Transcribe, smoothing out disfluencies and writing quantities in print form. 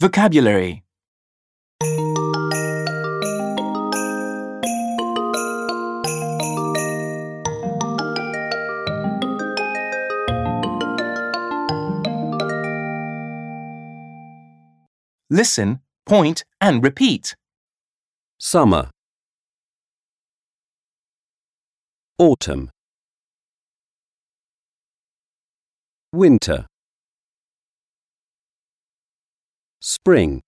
Vocabulary. Listen, point and repeat. Summer. Autumn. Winter. Spring.